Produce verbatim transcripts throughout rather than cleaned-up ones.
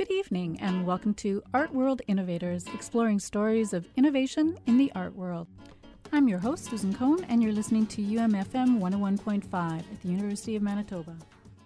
Good evening and welcome to Art World Innovators, exploring stories of innovation in the art world. I'm your host, Susan Cohn, and you're listening to U M F M one oh one point five at the University of Manitoba.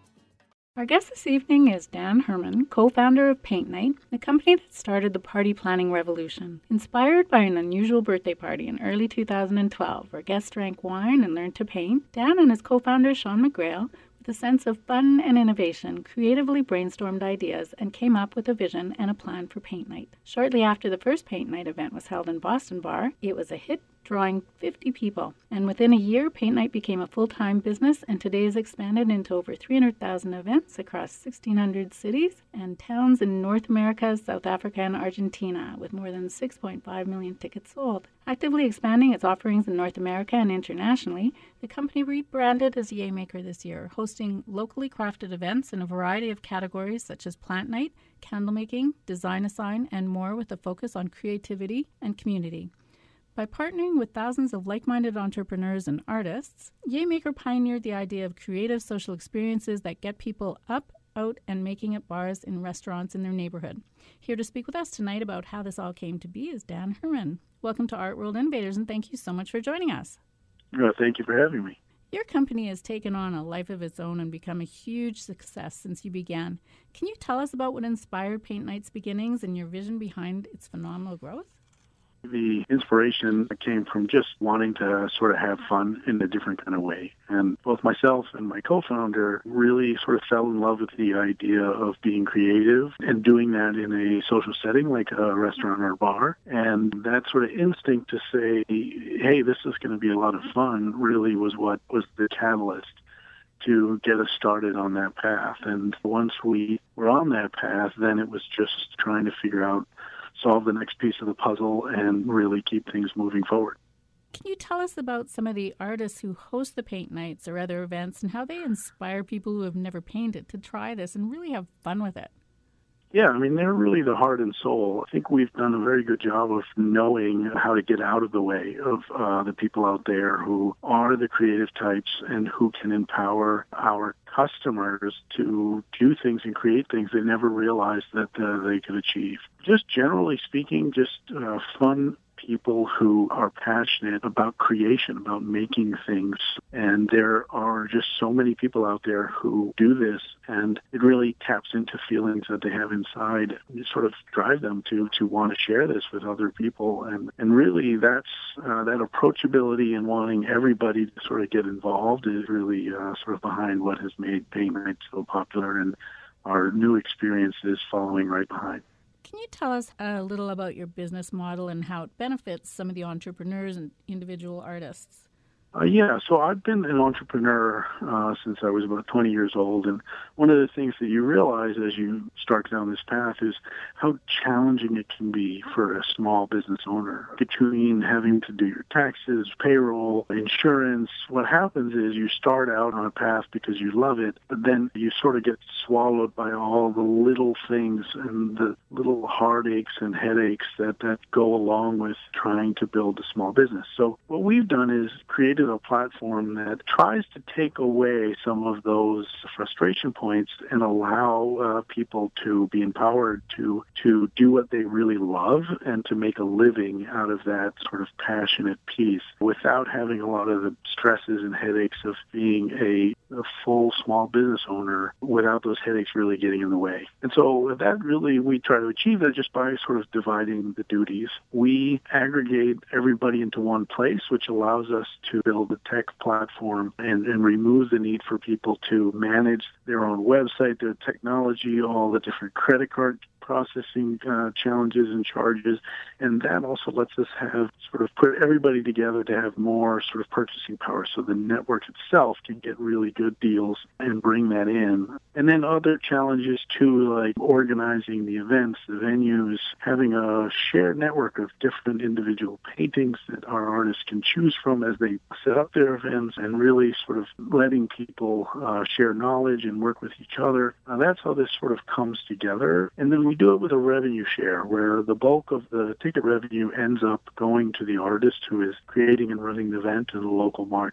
Our guest this evening is Dan Herman, co-founder of Paint Night, the company that started the party planning revolution. Inspired by an unusual birthday party in early two thousand twelve, where guests drank wine and learned to paint, Dan and his co-founder Sean McGrail, with a sense of fun and innovation, creatively brainstormed ideas and came up with a vision and a plan for Paint Night. Shortly after the first Paint Night event was held in Boston Bar, it was a hit, drawing fifty people. And within a year, Paint Night became a full-time business and today has expanded into over three hundred thousand events across sixteen hundred cities and towns in North America, South Africa, and Argentina, with more than six point five million tickets sold. Actively expanding its offerings in North America and internationally, the company rebranded as Yaymaker this year, hosting locally crafted events in a variety of categories such as plant night, candle making, design a sign, and more, with a focus on creativity and community. By partnering with thousands of like-minded entrepreneurs and artists, Yaymaker pioneered the idea of creative social experiences that get people up, out, and making at bars and restaurants in their neighborhood. Here to speak with us tonight about how this all came to be is Dan Herman. Welcome to Art World Innovators, and thank you so much for joining us. Well, thank you for having me. Your company has taken on a life of its own and become a huge success since you began. Can you tell us about what inspired Paint Night's beginnings and your vision behind its phenomenal growth? The inspiration came from just wanting to sort of have fun in a different kind of way. And both myself and my co-founder really sort of fell in love with the idea of being creative and doing that in a social setting like a restaurant or a bar. And that sort of instinct to say, hey, this is going to be a lot of fun, really was what was the catalyst to get us started on that path. And once we were on that path, then it was just trying to figure out solve the next piece of the puzzle and really keep things moving forward. Can you tell us about some of the artists who host the paint nights or other events and how they inspire people who have never painted to try this and really have fun with it? Yeah, I mean, they're really the heart and soul. I think we've done a very good job of knowing how to get out of the way of uh, the people out there who are the creative types and who can empower our customers to do things and create things they never realized that uh, they could achieve. Just generally speaking, just uh, fun people who are passionate about creation, about making things. And there are just so many people out there who do this, and it really taps into feelings that they have inside. You sort of drive them to to want to share this with other people. And, and really that's uh, that approachability and wanting everybody to sort of get involved is really uh, sort of behind what has made Paint Night so popular, and our new experience is following right behind. Can you tell us a little about your business model and how it benefits some of the entrepreneurs and individual artists? Uh, yeah, so I've been an entrepreneur uh, since I was about twenty years old, and one of the things that you realize as you start down this path is how challenging it can be for a small business owner. Between having to do your taxes, payroll, insurance, what happens is you start out on a path because you love it, but then you sort of get swallowed by all the little things and the little heartaches and headaches that, that go along with trying to build a small business. So what we've done is create a platform that tries to take away some of those frustration points and allow uh, people to be empowered to to do what they really love and to make a living out of that sort of passionate piece without having a lot of the stresses and headaches of being a, a full small business owner without those headaches really getting in the way. And so that really, we try to achieve that just by sort of dividing the duties. We aggregate everybody into one place, which allows us to build a tech platform and, and remove the need for people to manage their own website, their technology, all the different credit card processing uh, challenges and charges. And that also lets us have sort of put everybody together to have more sort of purchasing power so the network itself can get really good deals and bring that in. And then other challenges too, like organizing the events, the venues, having a shared network of different individual paintings that our artists can choose from as they set up their events, and really sort of letting people uh, share knowledge and work with each other. Uh, that's how this sort of comes together. And then we do it with a revenue share where the bulk of the ticket revenue ends up going to the artist who is creating and running the event in the local market.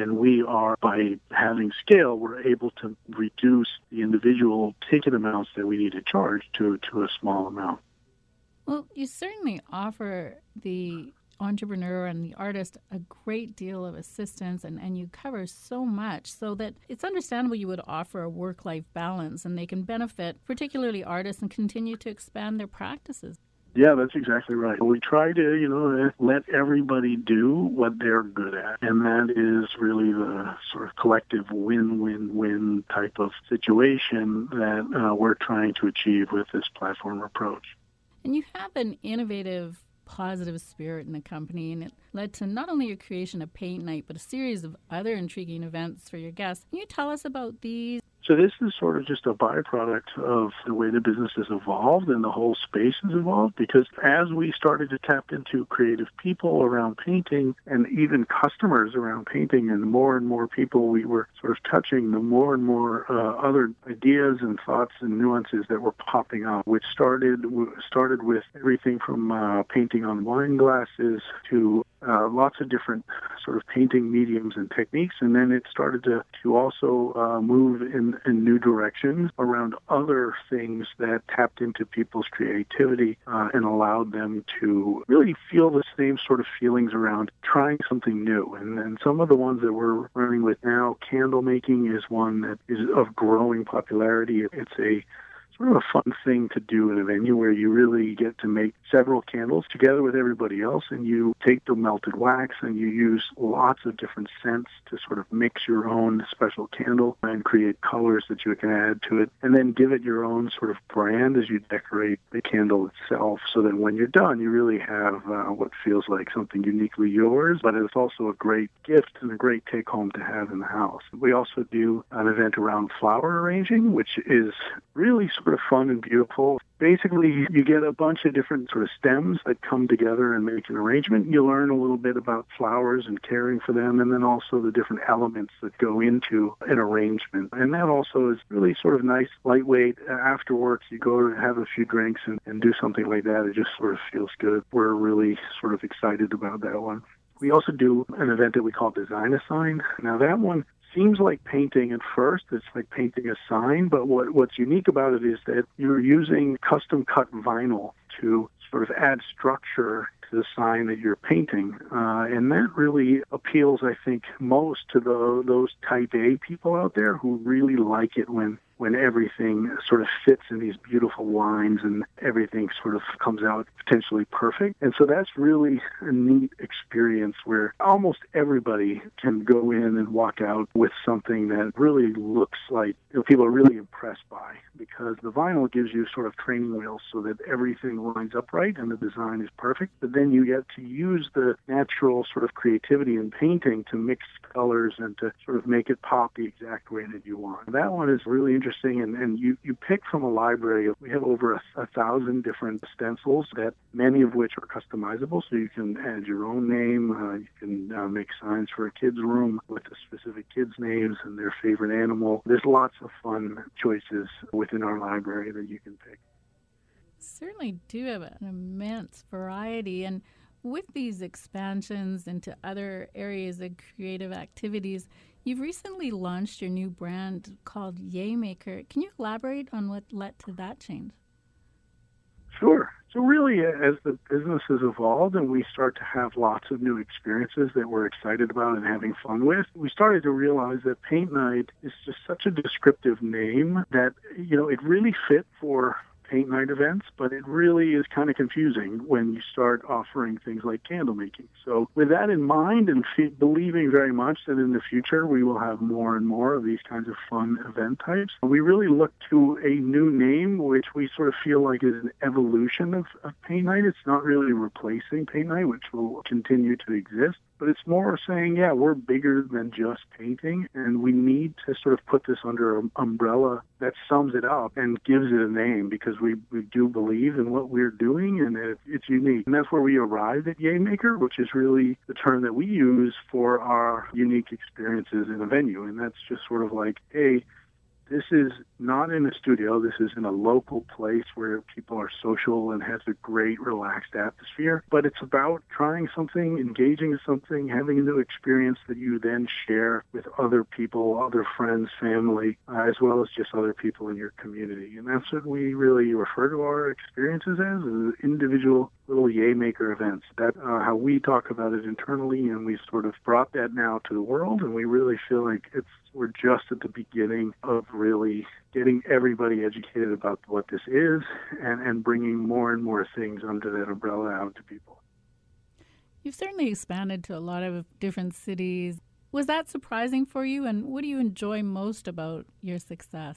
And we are, by having scale, we're able to reduce the individual ticket amounts that we need to charge to, to a small amount. Well, you certainly offer the entrepreneur and the artist a great deal of assistance, and, and you cover so much so that it's understandable you would offer a work-life balance and they can benefit, particularly artists, and continue to expand their practices. Yeah, that's exactly right. We try to, you know, let everybody do what they're good at. And that is really the sort of collective win-win-win type of situation that uh, we're trying to achieve with this platform approach. And you have an innovative, positive spirit in the company, and it led to not only your creation of Paint Night, but a series of other intriguing events for your guests. Can you tell us about these? So this is sort of just a byproduct of the way the business has evolved and the whole space has evolved, because as we started to tap into creative people around painting and even customers around painting, and the more and more people we were sort of touching, the more and more uh, other ideas and thoughts and nuances that were popping up, which started started with everything from uh, painting on wine glasses to Uh, lots of different sort of painting mediums and techniques, and then it started to, to also uh, move in, in new directions around other things that tapped into people's creativity uh, and allowed them to really feel the same sort of feelings around trying something new. And, and some of the ones that we're running with now, candle making is one that is of growing popularity. It's a sort of a fun thing to do in a venue where you really get to make several candles together with everybody else, and you take the melted wax and you use lots of different scents to sort of mix your own special candle and create colors that you can add to it, and then give it your own sort of brand as you decorate the candle itself, so that when you're done, you really have uh, what feels like something uniquely yours, but it's also a great gift and a great take-home to have in the house. We also do an event around flower arranging, which is really sort of fun and beautiful. Basically, you get a bunch of different sort of stems that come together and make an arrangement. You learn a little bit about flowers and caring for them, and then also the different elements that go into an arrangement. And that also is really sort of nice, lightweight. Afterwards, you go to have a few drinks and, and do something like that. It just sort of feels good. We're really sort of excited about that one. We also do an event that we call Design a Sign. Now, that one seems like painting at first. It's like painting a sign, but what what's unique about it is that you're using custom-cut vinyl to sort of add structure to the sign that you're painting. Uh, and that really appeals, I think, most to the, those type A people out there who really like it when when everything sort of fits in these beautiful lines and everything sort of comes out potentially perfect. And so that's really a neat experience where almost everybody can go in and walk out with something that really looks like, you know, people are really impressed by, because the vinyl gives you sort of training wheels so that everything lines up right and the design is perfect. But then you get to use the natural sort of creativity in painting to mix colors and to sort of make it pop the exact way that you want. That one is really interesting. And, and you, you pick from a library. We have over a, a thousand different stencils, that many of which are customizable, so you can add your own name. Uh, you can uh, make signs for a kid's room with the specific kids' names and their favorite animal. There's lots of fun choices within our library that you can pick. Certainly do have an immense variety. And with these expansions into other areas of creative activities, you've recently launched your new brand called Yaymaker. Can you elaborate on what led to that change? Sure. So really, as the business has evolved and we start to have lots of new experiences that we're excited about and having fun with, we started to realize that Paint Night is just such a descriptive name that, you know, it really fit for paint night events, but it really is kind of confusing when you start offering things like candle making. So with that in mind, and fe- believing very much that in the future we will have more and more of these kinds of fun event types, we really look to a new name, which we sort of feel like is an evolution of, of paint night. It's not really replacing paint night, which will continue to exist, but it's more saying, yeah, we're bigger than just painting, and we need to sort of put this under an umbrella that sums it up and gives it a name, because we, we do believe in what we're doing, and it, it's unique. And that's where we arrived at Yaymaker, which is really the term that we use for our unique experiences in a venue. And that's just sort of like, hey, This is not in a studio. This is in a local place where people are social and has a great, relaxed atmosphere. But it's about trying something, engaging in something, having a new experience that you then share with other people, other friends, family, uh, as well as just other people in your community. And that's what we really refer to our experiences as, as individual little Yay Maker events. That's uh, how we talk about it internally, and we've sort of brought that now to the world, and we really feel like it's we're just at the beginning of really getting everybody educated about what this is and, and bringing more and more things under that umbrella out to people. You've certainly expanded to a lot of different cities. Was that surprising for you, and what do you enjoy most about your success?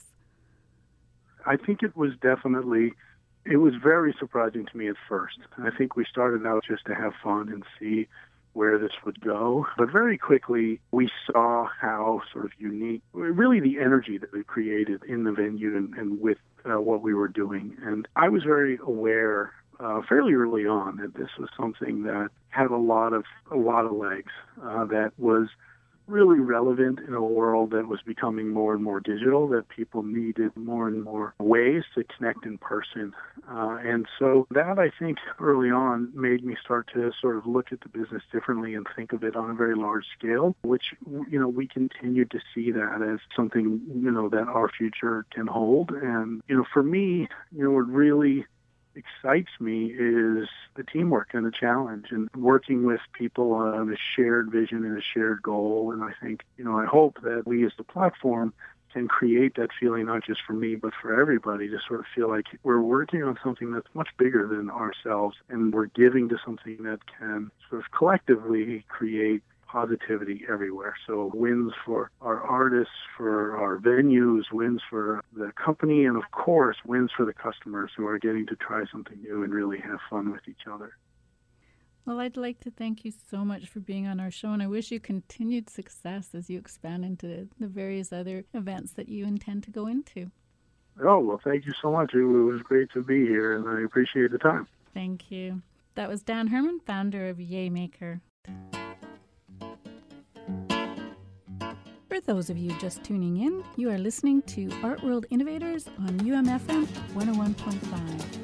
I think it was definitely, it was very surprising to me at first. I think we started out just to have fun and see where this would go. But very quickly, we saw how sort of unique, really the energy that we created in the venue and, and with uh, what we were doing. And I was very aware uh, fairly early on that this was something that had a lot of a lot of legs, uh, that was really relevant in a world that was becoming more and more digital, that people needed more and more ways to connect in person. Uh, and so that, I think, early on made me start to sort of look at the business differently and think of it on a very large scale, which, you know, we continued to see that as something, you know, that our future can hold. And, you know, for me, you know, what really excites me is the teamwork and the challenge and working with people on a shared vision and a shared goal. And I think, you know, I hope that we as the platform can create that feeling, not just for me, but for everybody, to sort of feel like we're working on something that's much bigger than ourselves, and we're giving to something that can sort of collectively create positivity everywhere. So wins for our artists, for our venues, wins for the company, and of course, wins for the customers who are getting to try something new and really have fun with each other. Well, I'd like to thank you so much for being on our show, and I wish you continued success as you expand into the various other events that you intend to go into. Oh, well, thank you so much. It was great to be here, and I appreciate the time. Thank you. That was Dan Herman, founder of Yay Maker. For those of you just tuning in, you are listening to Art World Innovators on U M F M one oh one point five.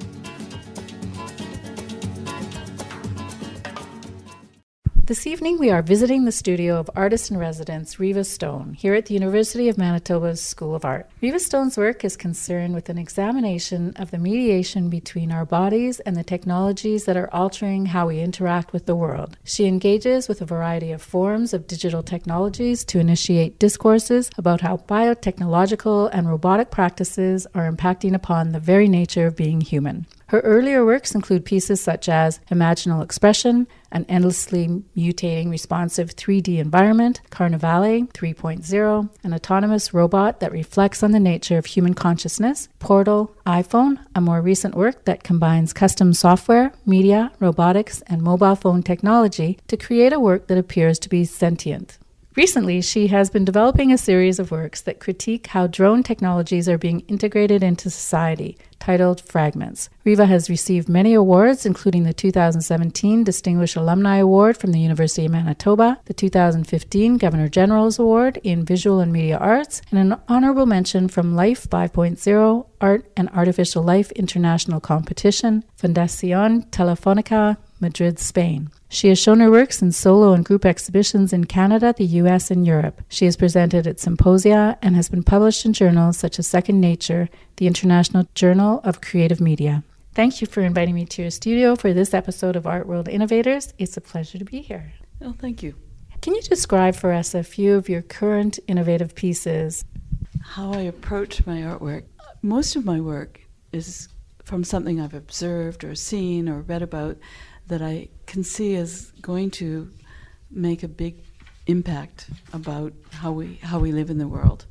This evening we are visiting the studio of artist-in-residence Riva Stone here at the University of Manitoba's School of Art. Riva Stone's work is concerned with an examination of the mediation between our bodies and the technologies that are altering how we interact with the world. She engages with a variety of forms of digital technologies to initiate discourses about how biotechnological and robotic practices are impacting upon the very nature of being human. Her earlier works include pieces such as Imaginal Expression, an endlessly mutating responsive three D environment, Carnivale three point oh, an autonomous robot that reflects on the nature of human consciousness, Portal, iPhone, a more recent work that combines custom software, media, robotics, and mobile phone technology to create a work that appears to be sentient. Recently, she has been developing a series of works that critique how drone technologies are being integrated into society, titled Fragments. Riva has received many awards, including the two thousand seventeen Distinguished Alumni Award from the University of Manitoba, the two thousand fifteen Governor General's Award in Visual and Media Arts, and an honorable mention from Life five point oh, Art and Artificial Life International Competition, Fundación Telefónica, Madrid, Spain. She has shown her works in solo and group exhibitions in Canada, the U S, and Europe. She has presented at symposia and has been published in journals such as Second Nature, the International Journal of Creative Media. Thank you for inviting me to your studio for this episode of Art World Innovators. It's a pleasure to be here. Oh, thank you. Can you describe for us a few of your current innovative pieces? How I approach my artwork. Most of my work is from something I've observed or seen or read about that I can see is going to make a big impact about how we how we live in the world.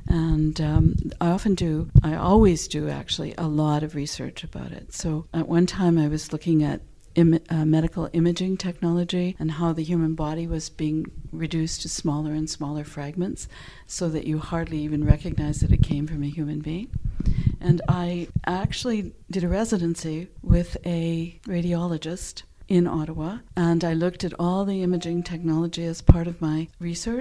And um, I often do, I always do actually, a lot of research about it. So at one time I was looking at Im- uh, medical imaging technology and how the human body was being reduced to smaller and smaller fragments so that you hardly even recognize that it came from a human being. And I actually did a residency with a radiologist in Ottawa, and I looked at all the imaging technology as part of my research,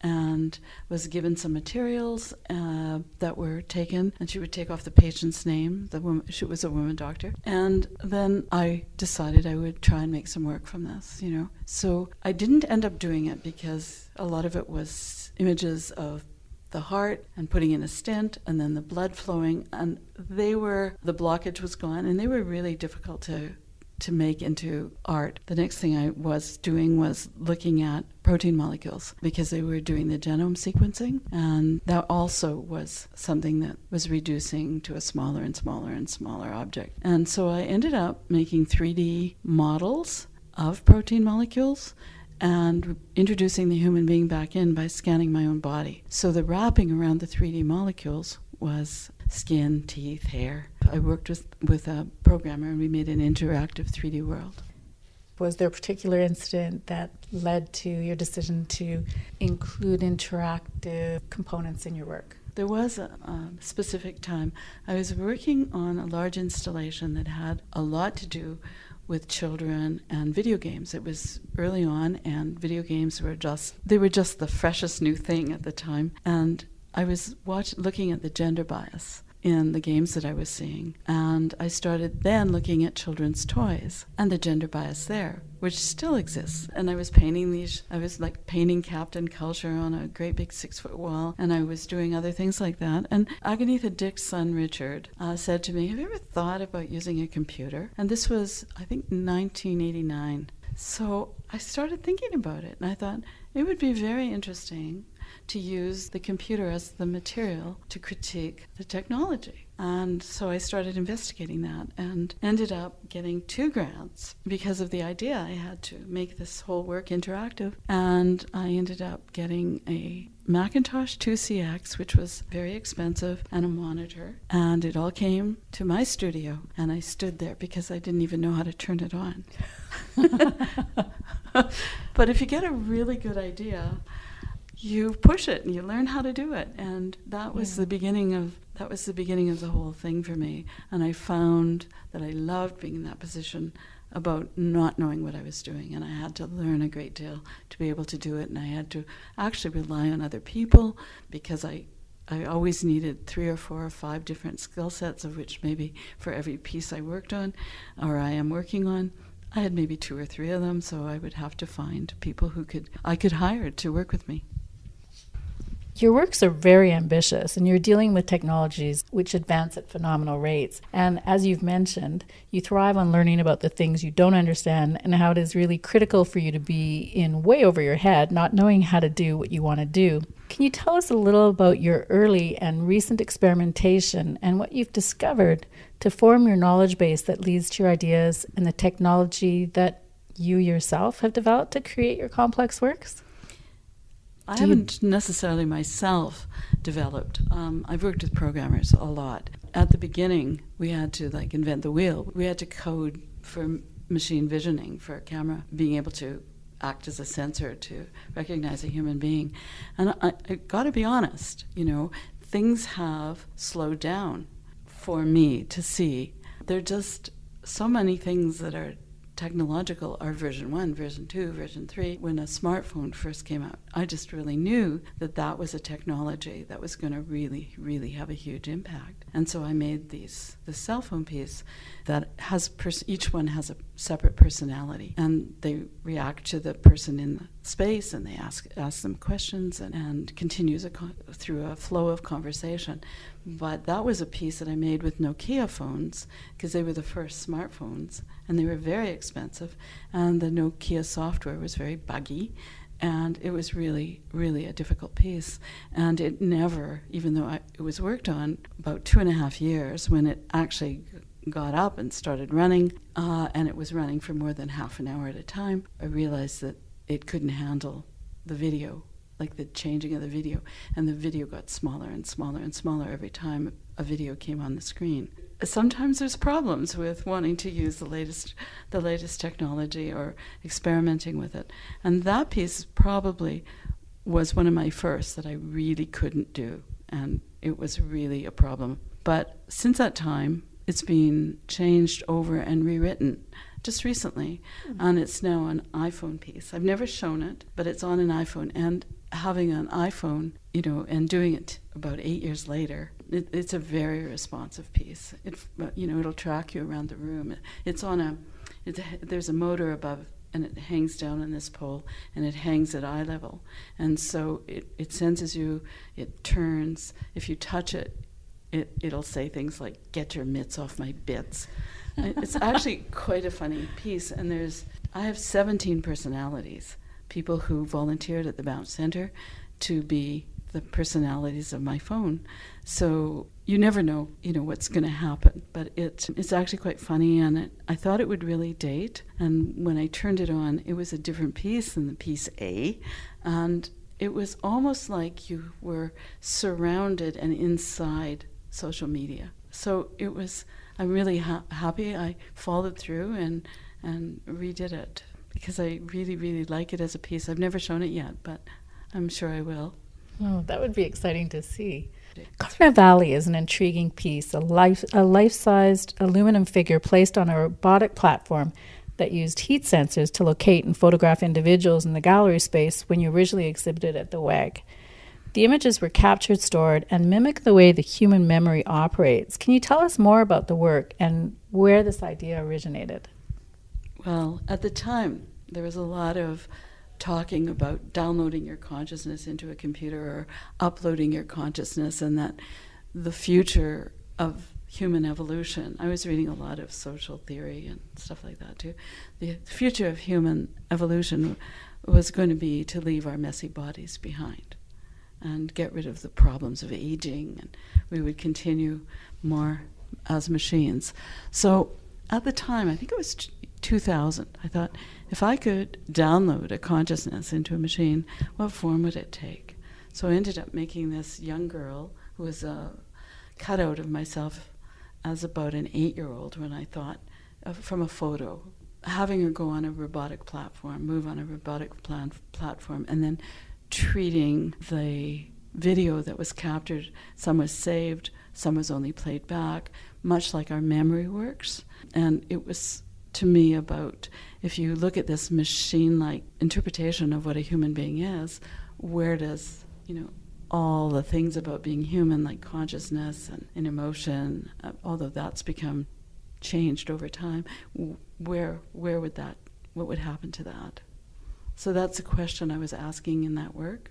and was given some materials uh, that were taken, and she would take off the patient's name. The woman, she was a woman doctor. And then I decided I would try and make some work from this, you know. So I didn't end up doing it because a lot of it was images of the heart and putting in a stent and then the blood flowing, and they were, the blockage was gone, and they were really difficult to to make into art. The next thing I was doing was looking at protein molecules because they were doing the genome sequencing, and that also was something that was reducing to a smaller and smaller and smaller object. And so I ended up making three D models of protein molecules and introducing the human being back in by scanning my own body. So the wrapping around the three D molecules was skin, teeth, hair. I worked with, with a programmer, and we made an interactive three D world. Was there a particular incident that led to your decision to include interactive components in your work? There was a, a specific time. I was working on a large installation that had a lot to do with children and video games. It was early on, and video games were just, they were just the freshest new thing at the time. And I was watch, looking at the gender bias in the games that I was seeing, and I started then looking at children's toys and the gender bias there, which still exists. And I was painting these, I was like painting Captain Culture on a great big six foot wall, and I was doing other things like that. And Aganitha Dick's son Richard uh, said to me, have you ever thought about using a computer? And this was, I think, nineteen eighty-nine. So I started thinking about it, and I thought it would be very interesting to use the computer as the material to critique the technology. And so I started investigating that and ended up getting two grants because of the idea I had to make this whole work interactive. And I ended up getting a Macintosh two C X, which was very expensive, and a monitor. And it all came to my studio, and I stood there because I didn't even know how to turn it on. But if you get a really good idea, you push it and you learn how to do it. And that was yeah. the beginning of that was the beginning of the whole thing for me. And I found that I loved being in that position about not knowing what I was doing, and I had to learn a great deal to be able to do it, and I had to actually rely on other people because I I always needed three or four or five different skill sets, of which maybe for every piece I worked on or I am working on, I had maybe two or three of them, so I would have to find people who could I could hire to work with me. Your works are very ambitious, and you're dealing with technologies which advance at phenomenal rates. And as you've mentioned, you thrive on learning about the things you don't understand and how it is really critical for you to be in way over your head, not knowing how to do what you want to do. Can you tell us a little about your early and recent experimentation and what you've discovered to form your knowledge base that leads to your ideas and the technology that you yourself have developed to create your complex works? I haven't necessarily myself developed. Um, I've worked with programmers a lot. At the beginning, we had to like invent the wheel. We had to code for machine visioning, for a camera being able to act as a sensor to recognize a human being. And I, I got to be honest, you know, things have slowed down for me to see. There are just so many things that are technological are version one, version two, version three. When a smartphone first came out, I just really knew that that was a technology that was going to really, really have a huge impact. And so I made these, the cell phone piece that has, pers- each one has a separate personality, and they react to the person in the space, and they ask ask them questions, and, and continues a con- through a flow of conversation. But that was a piece that I made with Nokia phones, because they were the first smartphones, and they were very expensive, and the Nokia software was very buggy, and it was really, really a difficult piece. And it never, even though I, it was worked on about two and a half years, when it actually got up and started running, uh, and it was running for more than half an hour at a time, I realized that it couldn't handle the video, like the changing of the video, and the video got smaller and smaller and smaller every time a video came on the screen. Sometimes there's problems with wanting to use the latest the latest technology or experimenting with it. And that piece probably was one of my first that I really couldn't do, and it was really a problem. But since that time, it's been changed over and rewritten just recently, mm-hmm. and it's now an iPhone piece. I've never shown it, but it's on an iPhone. And having an iPhone, you know, and doing it about eight years later, it, it's a very responsive piece. It, you know, it'll track you around the room. It's on a, it's a there's a motor above, and it hangs down on this pole, and it hangs at eye level. And so it, it senses you, it turns. If you touch it, it, it'll say things like, "Get your mitts off my bits." It's actually quite a funny piece. And there's, I have seventeen personalities, people who volunteered at the Bounce Center to be the personalities of my phone. So you never know, you know, what's going to happen. But it, it's actually quite funny, and it, I thought it would really date. And when I turned it on, it was a different piece than the piece A. And it was almost like you were surrounded and inside social media. So it was, I'm really ha- happy I followed through and, and redid it, because I really, really like it as a piece. I've never shown it yet, but I'm sure I will. Oh, that would be exciting to see. Colorado Valley is an intriguing piece, a life a life-sized aluminum figure placed on a robotic platform that used heat sensors to locate and photograph individuals in the gallery space when you originally exhibited at the W E G. The images were captured, stored, and mimic the way the human memory operates. Can you tell us more about the work and where this idea originated? Well, at the time, there was a lot of talking about downloading your consciousness into a computer or uploading your consciousness, and that the future of human evolution, I was reading a lot of social theory and stuff like that too, the future of human evolution was going to be to leave our messy bodies behind and get rid of the problems of aging, and we would continue more as machines. So at the time, I think it was two thousand, I thought, if I could download a consciousness into a machine, what form would it take? So I ended up making this young girl who was a cutout of myself as about an eight-year-old when I thought, uh, from a photo, having her go on a robotic platform, move on a robotic plan- platform, and then treating the video that was captured, some was saved, some was only played back, much like our memory works. And it was, to me, about, if you look at this machine-like interpretation of what a human being is, where does, you know, all the things about being human, like consciousness and, and emotion, uh, although that's become changed over time, where where would that, what would happen to that? So that's a question I was asking in that work.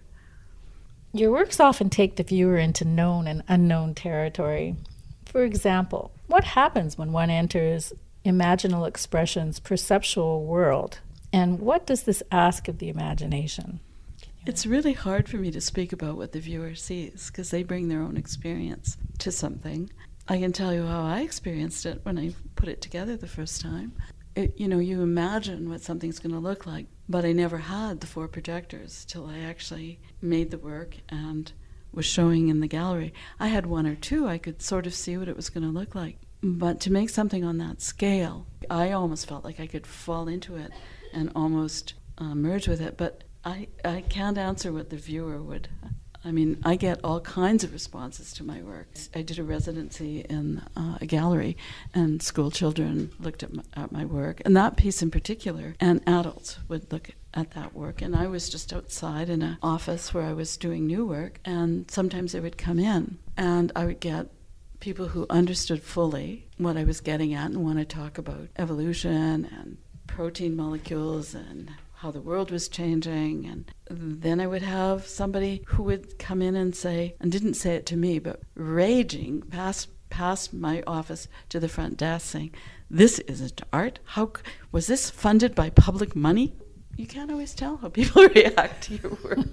Your works often take the viewer into known and unknown territory. For example, what happens when one enters Imaginal Expression's perceptual world, and what does this ask of the imagination? It's really hard for me to speak about what the viewer sees, because they bring their own experience to something. I can tell you how I experienced it when I put it together the first time. It, you know, you imagine what something's going to look like, but I never had the four projectors till I actually made the work and was showing in the gallery. I had one or two, I could sort of see what it was going to look like. But to make something on that scale, I almost felt like I could fall into it and almost uh, merge with it. But I, I can't answer what the viewer would. I mean, I get all kinds of responses to my work. I did a residency in uh, a gallery, and school children looked at my, at my work, and that piece in particular, and adults would look at that work. And I was just outside in an office where I was doing new work, and sometimes they would come in, and I would get people who understood fully what I was getting at and want to talk about evolution and protein molecules and how the world was changing. And then I would have somebody who would come in and say, and didn't say it to me, but raging past past my office to the front desk saying, "This isn't art. How was this funded by public money?" You can't always tell how people react to your work.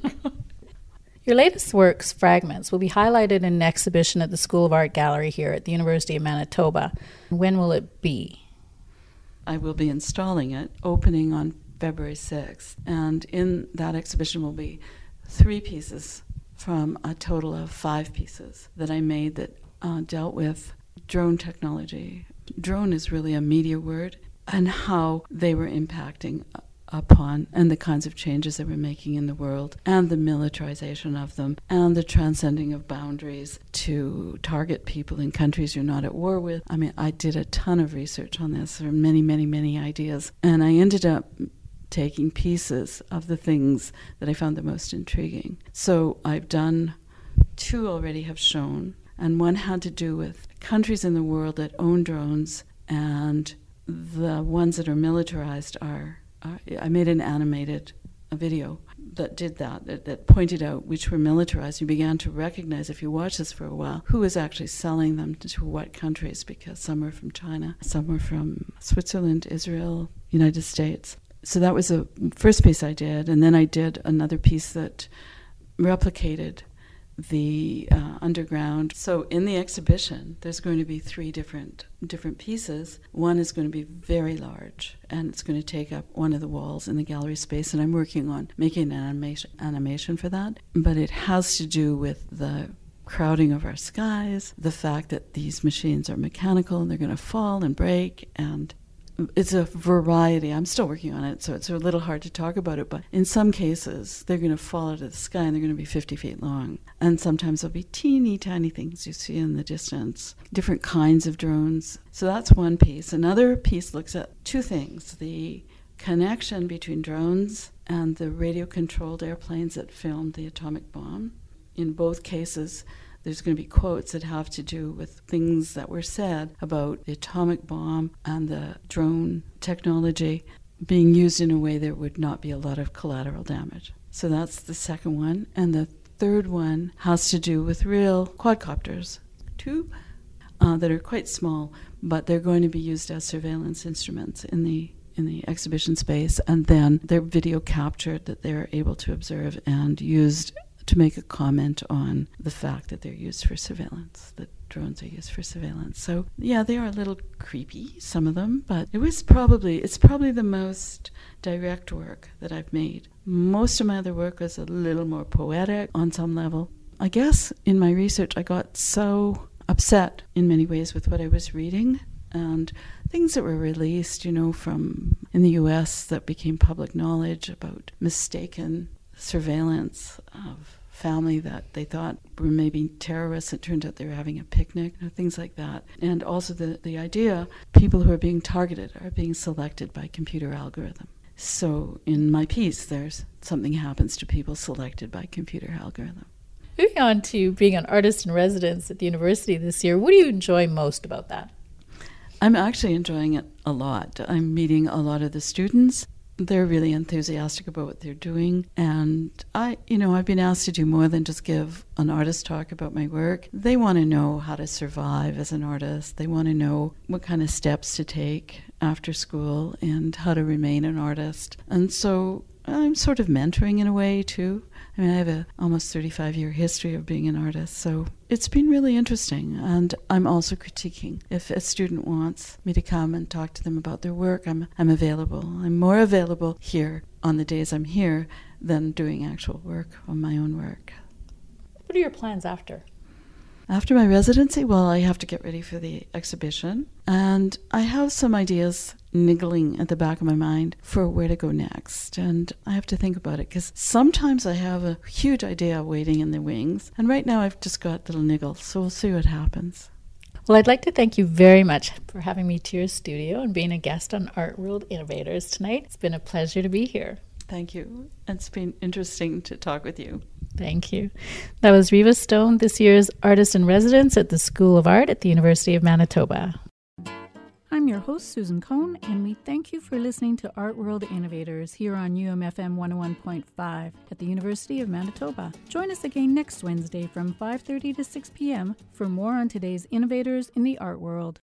Your latest works, Fragments, will be highlighted in an exhibition at the School of Art Gallery here at the University of Manitoba. When will it be? I will be installing it, opening on February sixth. And in that exhibition will be three pieces from a total of five pieces that I made that uh, dealt with drone technology. Drone is really a media word, and how they were impacting upon, and the kinds of changes they were making in the world, and the militarization of them, and the transcending of boundaries to target people in countries you're not at war with. I mean, I did a ton of research on this. There are many, many, many ideas, and I ended up taking pieces of the things that I found the most intriguing. So I've done two already have shown, and one had to do with countries in the world that own drones, and the ones that are militarized are, are I made an animated a video that did that, that, that pointed out which were militarized. You began to recognize, if you watch this for a while, who was actually selling them to, to what countries, because some were from China, some were from Switzerland, Israel, United States. So that was the first piece I did, and then I did another piece that replicated the uh, underground. So in the exhibition, there's going to be three different different pieces. One is going to be very large, and it's going to take up one of the walls in the gallery space, and I'm working on making an animation, animation for that. But it has to do with the crowding of our skies, the fact that these machines are mechanical and they're going to fall and break, and it's a variety. I'm still working on it, so it's a little hard to talk about it, but in some cases, they're going to fall out of the sky and they're going to be fifty feet long. And sometimes they'll be teeny tiny things you see in the distance, different kinds of drones. So that's one piece. Another piece looks at two things: the connection between drones and the radio-controlled airplanes that filmed the atomic bomb. In both cases, there's going to be quotes that have to do with things that were said about the atomic bomb and the drone technology being used in a way there would not be a lot of collateral damage. So that's the second one. And the third one has to do with real quadcopters, two uh, that are quite small, but they're going to be used as surveillance instruments in the in the exhibition space, and then they're video captured that they're able to observe and used to make a comment on the fact that they're used for surveillance, that drones are used for surveillance. So yeah, they are a little creepy, some of them, but it was probably, it's probably the most direct work that I've made. Most of my other work was a little more poetic on some level. I guess in my research I got so upset in many ways with what I was reading and things that were released, you know, from in the U S that became public knowledge about mistaken surveillance of family that they thought were maybe terrorists. It turned out they were having a picnic, you know, things like that. And also the, the idea people who are being targeted are being selected by computer algorithm. So in my piece, there's something happens to people selected by computer algorithm. Moving on to being an artist in residence at the university this year, what do you enjoy most about that? I'm actually enjoying it a lot. I'm meeting a lot of the students. They're really enthusiastic about what they're doing. And I, you know, I've been asked to do more than just give an artist talk about my work. They want to know how to survive as an artist. They want to know what kind of steps to take after school and how to remain an artist. And so I'm sort of mentoring in a way too. I mean, I have a almost thirty-five year history of being an artist, so it's been really interesting. And I'm also critiquing. If a student wants me to come and talk to them about their work, I'm I'm available. I'm more available here on the days I'm here than doing actual work on my own work. What are your plans after? After my residency, well, I have to get ready for the exhibition. And I have some ideas niggling at the back of my mind for where to go next. And I have to think about it because sometimes I have a huge idea waiting in the wings. And right now I've just got little niggles, so we'll see what happens. Well, I'd like to thank you very much for having me to your studio and being a guest on Art World Innovators tonight. It's been a pleasure to be here. Thank you. It's been interesting to talk with you. Thank you. That was Riva Stone, this year's Artist in Residence at the School of Art at the University of Manitoba. I'm your host, Susan Cohn, and we thank you for listening to Art World Innovators here on U M F M one oh one point five at the University of Manitoba. Join us again next Wednesday from five thirty to six p.m. for more on today's innovators in the art world.